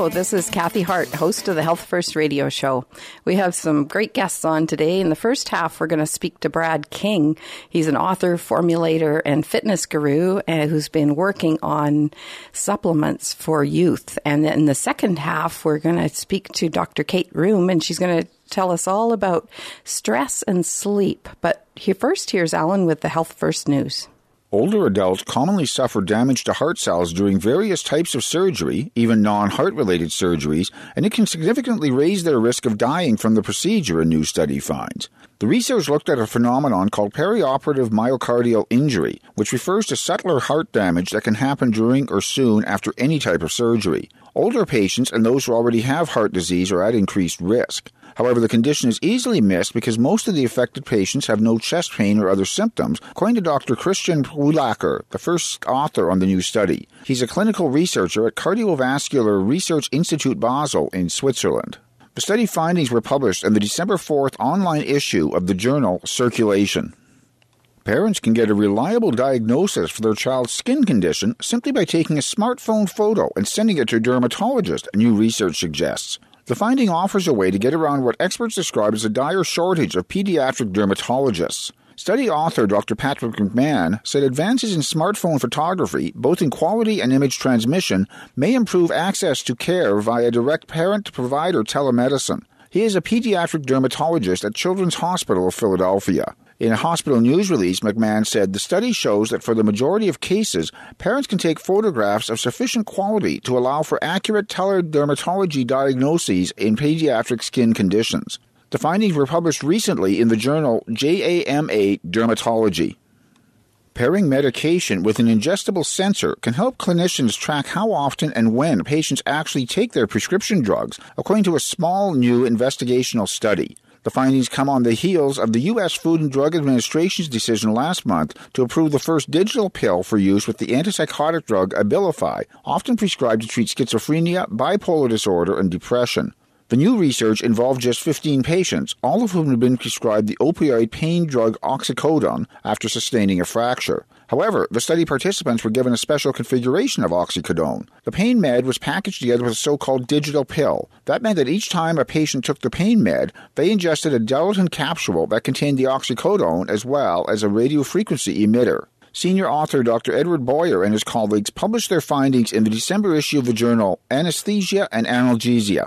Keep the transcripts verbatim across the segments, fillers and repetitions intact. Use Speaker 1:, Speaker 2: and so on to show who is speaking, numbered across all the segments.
Speaker 1: Hello, this is Kathy Hart, host of the Health First Radio Show. We have some great guests on today. In the first half, we're going to speak to Brad King. He's an author, formulator, and fitness guru uh, who's been working on supplements for youth. And in the second half, we're going to speak to Doctor Kate Room, and she's going to tell us all about stress and sleep. But here, first, here's Alan with the Health First News.
Speaker 2: Older adults commonly suffer damage to heart cells during various types of surgery, even non-heart-related surgeries, and it can significantly raise their risk of dying from the procedure, a new study finds. The research looked at a phenomenon called perioperative myocardial injury, which refers to subtler heart damage that can happen during or soon after any type of surgery. Older patients and those who already have heart disease are at increased risk. However, the condition is easily missed because most of the affected patients have no chest pain or other symptoms, according to Doctor Christian Pulacher, the first author on the new study. He's a clinical researcher at Cardiovascular Research Institute Basel in Switzerland. The study findings were published in the December fourth online issue of the journal Circulation. Parents can get a reliable diagnosis for their child's skin condition simply by taking a smartphone photo and sending it to a dermatologist, new research suggests. The finding offers a way to get around what experts describe as a dire shortage of pediatric dermatologists. Study author Doctor Patrick McMahon said advances in smartphone photography, both in quality and image transmission, may improve access to care via direct parent-to-provider telemedicine. He is a pediatric dermatologist at Children's Hospital of Philadelphia. In a hospital news release, McMahon said the study shows that for the majority of cases, parents can take photographs of sufficient quality to allow for accurate teledermatology diagnoses in pediatric skin conditions. The findings were published recently in the journal J A M A Dermatology. Pairing medication with an ingestible sensor can help clinicians track how often and when patients actually take their prescription drugs, according to a small new investigational study. The findings come on the heels of the U S Food and Drug Administration's decision last month to approve the first digital pill for use with the antipsychotic drug Abilify, often prescribed to treat schizophrenia, bipolar disorder, and depression. The new research involved just fifteen patients, all of whom had been prescribed the opioid pain drug oxycodone after sustaining a fracture. However, the study participants were given a special configuration of oxycodone. The pain med was packaged together with a so-called digital pill. That meant that each time a patient took the pain med, they ingested a gelatin capsule that contained the oxycodone as well as a radiofrequency emitter. Senior author Doctor Edward Boyer and his colleagues published their findings in the December issue of the journal Anesthesia and Analgesia.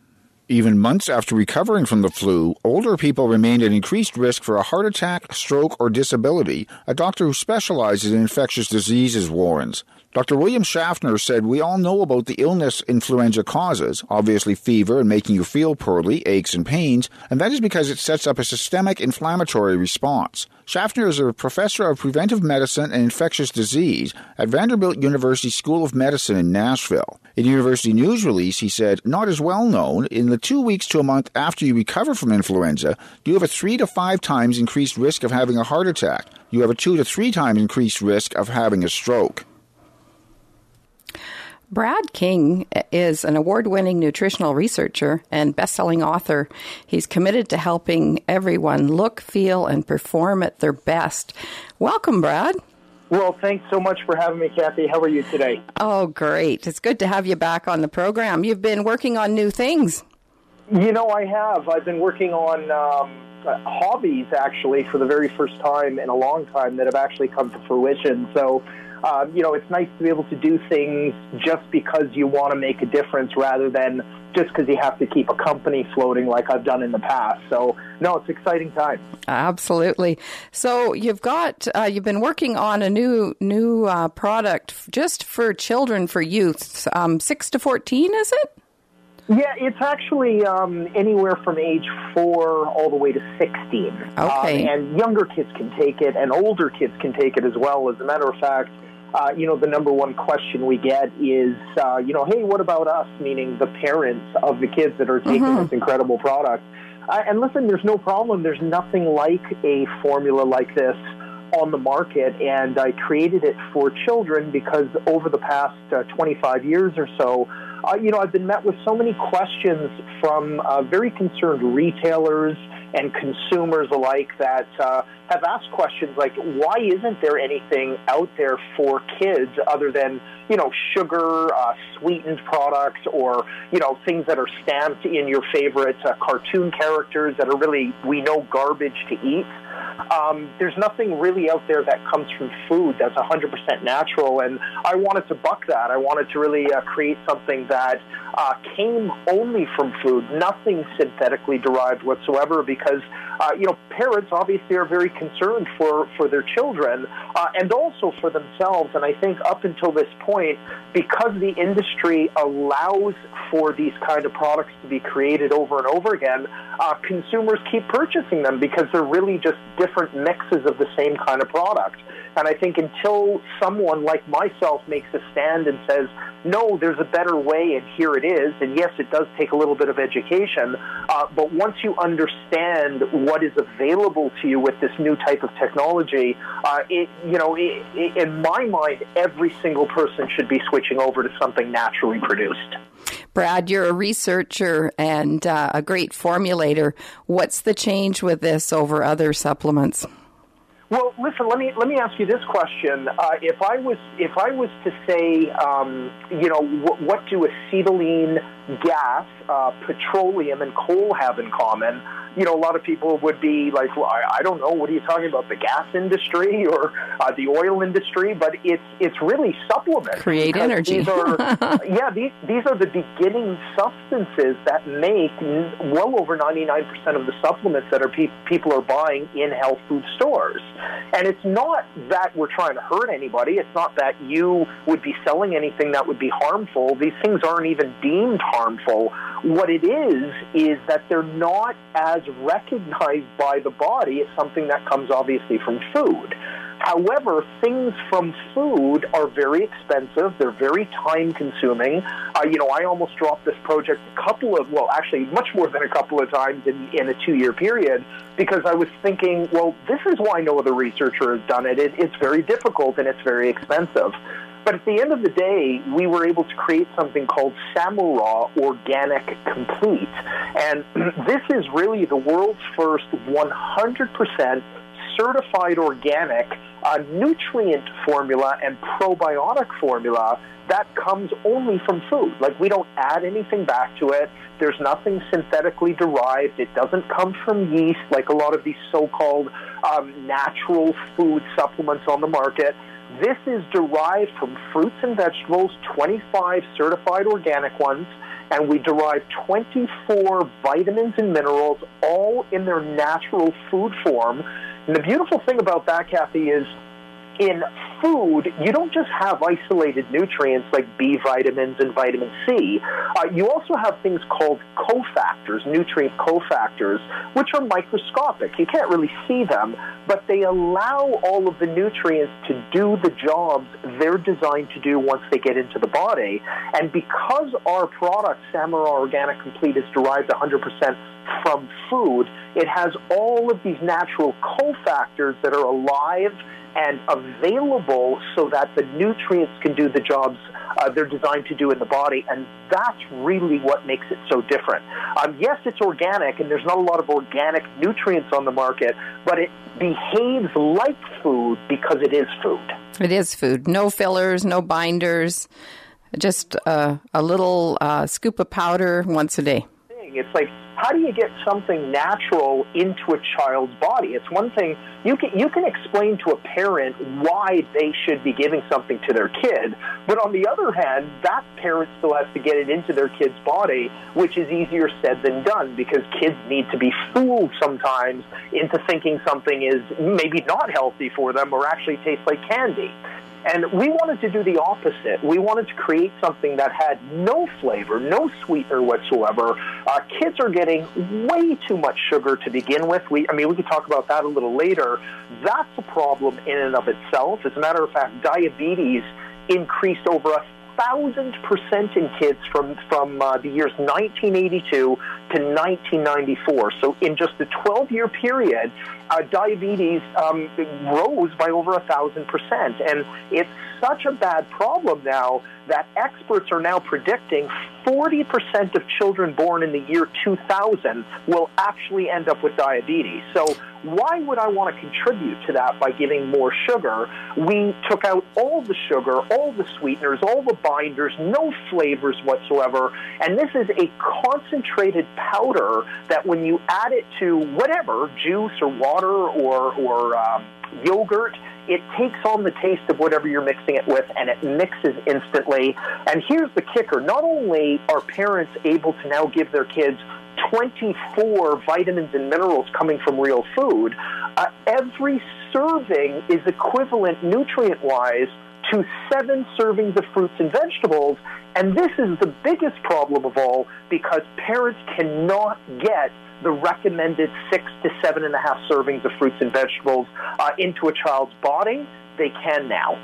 Speaker 2: Even months after recovering from the flu, older people remained at increased risk for a heart attack, stroke, or disability, a doctor who specializes in infectious diseases warns. Doctor William Schaffner said, "We all know about the illness influenza causes, obviously fever and making you feel poorly, aches and pains, and that is because it sets up a systemic inflammatory response." Schaffner is a professor of preventive medicine and infectious disease at Vanderbilt University School of Medicine in Nashville. In a university news release, he said, "Not as well known, in the two weeks to a month after you recover from influenza, you have a three to five times increased risk of having a heart attack. You have a two to three times increased risk of having a stroke."
Speaker 1: Brad King is an award-winning nutritional researcher and best-selling author. He's committed to helping everyone look, feel, and perform at their best. Welcome, Brad.
Speaker 3: Well, thanks so much for having me, Kathy. How are you today?
Speaker 1: Oh, great. It's good to have you back on the program. You've been working on new things.
Speaker 3: You know, I have. I've been working on um, hobbies, actually, for the very first time in a long time that have actually come to fruition. So, Uh, you know, it's nice to be able to do things just because you want to make a difference rather than just because you have to keep a company floating like I've done in the past. So, no, it's exciting time.
Speaker 1: Absolutely. So you've got, uh, you've been working on a new new uh, product just for children, for youth, um, six to fourteen, is it?
Speaker 3: Yeah, it's actually um, anywhere from age four all the way to sixteen.
Speaker 1: Okay.
Speaker 3: Um, and younger kids can take it, and older kids can take it as well. As a matter of fact, Uh, you know, the number one question we get is, uh, you know, hey, what about us, meaning the parents of the kids that are taking mm-hmm. this incredible product. Uh, and listen, there's no problem. There's nothing like a formula like this on the market, and I created it for children because over the past uh, twenty-five years or so, uh, you know, I've been met with so many questions from uh, very concerned retailers and consumers alike that uh, have asked questions like, why isn't there anything out there for kids other than, you know, sugar, uh, sweetened products, or, you know, things that are stamped in your favorite uh, cartoon characters that are really, we know, garbage to eat. Um, there's nothing really out there that comes from food that's one hundred percent natural, and I wanted to buck that. I wanted to really uh, create something that uh, came only from food, nothing synthetically derived whatsoever, because, uh, you know, parents obviously are very concerned for, for their children uh, and also for themselves, and I think up until this point, because the industry allows for these kind of products to be created over and over again, uh, consumers keep purchasing them because they're really just different mixes of the same kind of product. And I think until someone like myself makes a stand and says, no, there's a better way, and here it is, and yes, it does take a little bit of education, uh, but once you understand what is available to you with this new type of technology, uh, it, you know, it, it, in my mind, every single person should be switching over to something naturally produced.
Speaker 1: Brad, you're a researcher and uh, a great formulator. What's the change with this over other supplements?
Speaker 3: Well, listen. Let me let me ask you this question: uh, If I was if I was to say, um, you know, what, what do acetylene gas, uh, petroleum, and coal have in common? You know, a lot of people would be like, well, I, I don't know, what are you talking about, the gas industry or uh, the oil industry? But it's it's really supplements.
Speaker 1: Create energy.
Speaker 3: These are, yeah, these, these are the beginning substances that make well over ninety-nine percent of the supplements that are pe- people are buying in health food stores. And it's not that we're trying to hurt anybody. It's not that you would be selling anything that would be harmful. These things aren't even deemed harmful. What it is, is that they're not as recognized by the body as something that comes obviously from food. However, things from food are very expensive. They're very time-consuming. Uh, you know, I almost dropped this project a couple of, well, actually much more than a couple of times in, in a two-year period because I was thinking, well, this is why no other researcher has done it. it. It's very difficult and it's very expensive. But at the end of the day, we were able to create something called Samuraw Organic Complete. And this is really the world's first one hundred percent certified organic uh, nutrient formula and probiotic formula that comes only from food. Like, we don't add anything back to it. There's nothing synthetically derived. It doesn't come from yeast like a lot of these so-called um, natural food supplements on the market. This is derived from fruits and vegetables, twenty-five certified organic ones, and we derive twenty-four vitamins and minerals, all in their natural food form. And the beautiful thing about that, Kathy, is in food, you don't just have isolated nutrients like B vitamins and vitamin C. Uh, you also have things called cofactors, nutrient cofactors, which are microscopic. You can't really see them, but they allow all of the nutrients to do the jobs they're designed to do once they get into the body. And because our product, Samuraw Organic Complete, is derived one hundred percent from food, it has all of these natural cofactors that are alive and available so that the nutrients can do the jobs uh, they're designed to do in the body, and that's really what makes it so different. Um, yes, it's organic, and there's not a lot of organic nutrients on the market, but it behaves like food because it is food.
Speaker 1: It is food. No fillers, no binders, just uh, a little uh, scoop of powder once a day.
Speaker 3: It's like, how do you get something natural into a child's body? It's one thing, you can you can explain to a parent why they should be giving something to their kid, but on the other hand, that parent still has to get it into their kid's body, which is easier said than done, because kids need to be fooled sometimes into thinking something is maybe not healthy for them or actually tastes like candy. And we wanted to do the opposite. We wanted to create something that had no flavor, no sweetener whatsoever. Uh, kids are getting way too much sugar to begin with. We, I mean, we could talk about that a little later. That's a problem in and of itself. As a matter of fact, diabetes increased over a thousand percent in kids from from uh, the years nineteen eighty-two to nineteen ninety-four. So in just a twelve-year period, uh, diabetes um, rose by over one thousand percent. And it's such a bad problem now that experts are now predicting forty percent of children born in the year two thousand will actually end up with diabetes. So why would I want to contribute to that by giving more sugar? We took out all the sugar, all the sweeteners, all the binders, no flavors whatsoever, and this is a concentrated powder that when you add it to whatever, juice or water or, or um, yogurt, it takes on the taste of whatever you're mixing it with, and it mixes instantly. And here's the kicker. Not only are parents able to now give their kids twenty-four vitamins and minerals coming from real food, uh, every serving is equivalent nutrient-wise to seven servings of fruits and vegetables. And this is the biggest problem of all because parents cannot get the recommended six to seven and a half servings of fruits and vegetables uh, into a child's body. They can now.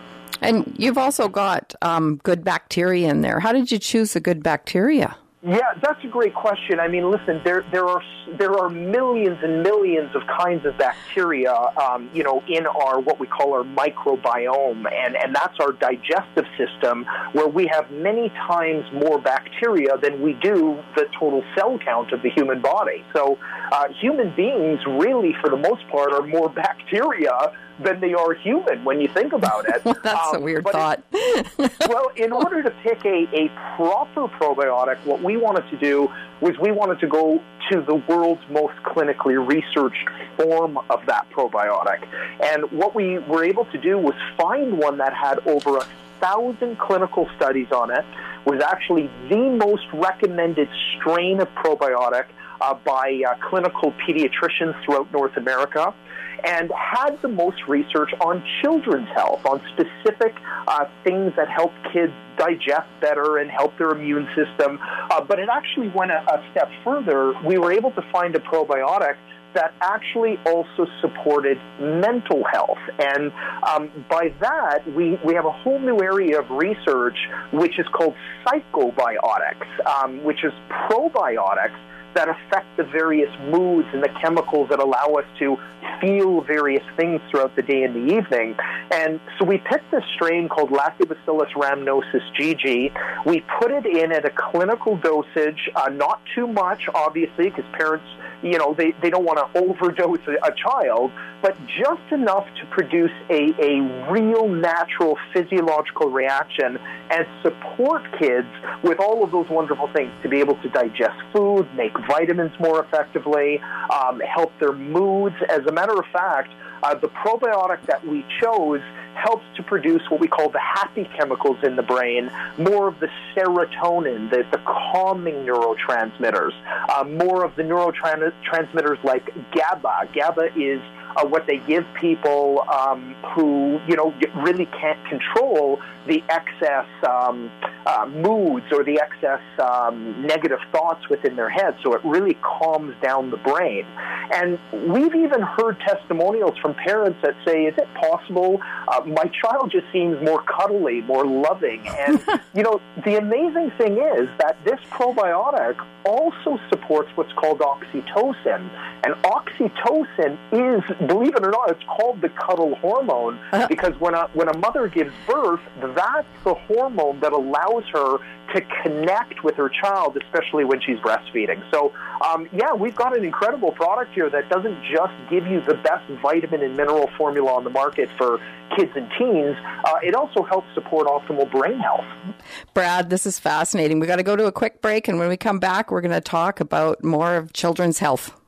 Speaker 1: And you've also got um, good bacteria in there. How did you choose the good bacteria?
Speaker 3: Yeah, that's a great question. I mean, listen, there there are there are millions and millions of kinds of bacteria, um, you know, in our what we call our microbiome, and, and that's our digestive system, where we have many times more bacteria than we do the total cell count of the human body. So uh, human beings really, for the most part, are more bacteria than they are human when you think about it.
Speaker 1: Well, that's um, a weird thought.
Speaker 3: It, well, in order to pick a, a proper probiotic, what we wanted to do was we wanted to go to the world's most clinically researched form of that probiotic. And what we were able to do was find one that had over a thousand clinical studies on it, was actually the most recommended strain of probiotic uh, by uh, clinical pediatricians throughout North America, and had the most research on children's health, on specific uh, things that help kids digest better and help their immune system. Uh, but it actually went a, a step further. We were able to find a probiotic that actually also supported mental health. And um, by that, we, we have a whole new area of research, which is called psychobiotics, um, which is probiotics that affect the various moods and the chemicals that allow us to feel various things throughout the day and the evening. And so we picked this strain called Lactobacillus rhamnosus G G. We put it in at a clinical dosage, uh, not too much, obviously, because parents, you know, they, they don't want to overdose a, a child, but just enough to produce a, a real natural physiological reaction and support kids with all of those wonderful things to be able to digest food, make vitamins more effectively, um, help their moods. As a matter of fact, uh, the probiotic that we chose helps to produce what we call the happy chemicals in the brain, more of the serotonin, the, the calming neurotransmitters, uh, more of the neurotransmitters like GABA. GABA is uh, what they give people um, who, you know, really can't control the excess um, uh, moods or the excess um, negative thoughts within their head. So it really calms down the brain. And we've even heard testimonials from parents that say, is it possible uh, my child just seems more cuddly, more loving? And, you know, the amazing thing is that this probiotic also supports what's called oxytocin. And oxytocin is, believe it or not, it's called the cuddle hormone because when a, when a mother gives birth, that's the hormone that allows her to connect with her child, especially when she's breastfeeding. So, um, yeah, we've got an incredible product here that doesn't just give you the best vitamin and mineral formula on the market for kids and teens. Uh, it also helps support optimal brain health.
Speaker 1: Brad, this is fascinating. We got to go to a quick break, and when we come back, we're going to talk about more of children's health.